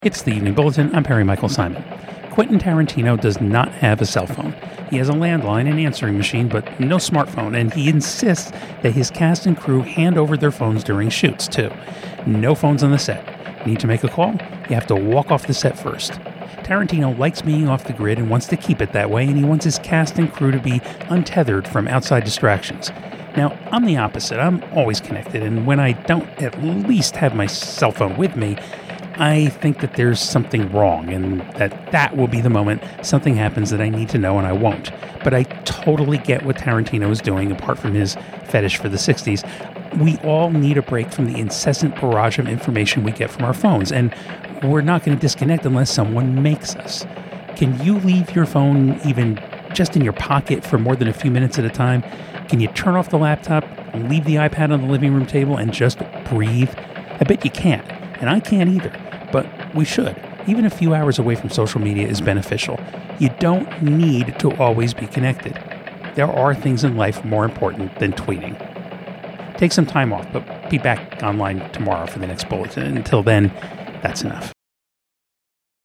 It's the Evening Bulletin. I'm Perry Michael Simon. Quentin Tarantino does not have a cell phone. He has a landline and answering machine, but no smartphone, and he insists that his cast and crew hand over their phones during shoots, too. No phones on the set. Need to make a call? You have to walk off the set first. Tarantino likes being off the grid and wants to keep it that way, and he wants his cast and crew to be untethered from outside distractions. Now, I'm the opposite. I'm always connected, and when I don't at least have my cell phone with me, I think that there's something wrong, and that will be the moment something happens that I need to know, and I won't. But I totally get what Tarantino is doing, apart from his fetish for the 60s. We all need a break from the incessant barrage of information we get from our phones, and we're not going to disconnect unless someone makes us. Can you leave your phone even just in your pocket for more than a few minutes at a time? Can you turn off the laptop, leave the iPad on the living room table, and just breathe? I bet you can't, and I can't either. But we should. Even a few hours away from social media is beneficial. You don't need to always be connected. There are things in life more important than tweeting. Take some time off, but be back online tomorrow for the next bulletin. Until then, that's enough.